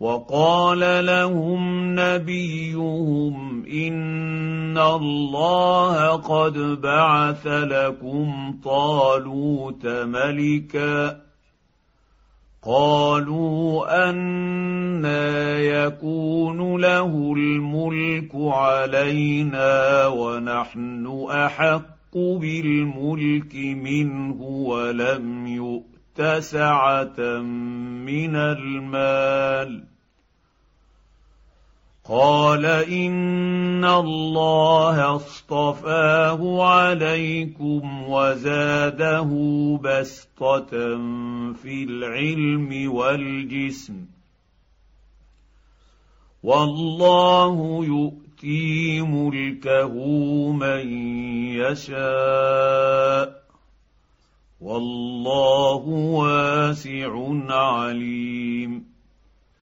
وقال لهم نبيهم إن الله قد بعث لكم طالوت ملكا قالوا أنى يكون له الملك علينا ونحن أحق بالملك منه ولم يؤت سعة من المال قال إن الله اصطفاه عليكم وزاده بسطة في العلم والجسم والله يؤتي ملكه من يشاء والله واسع عليم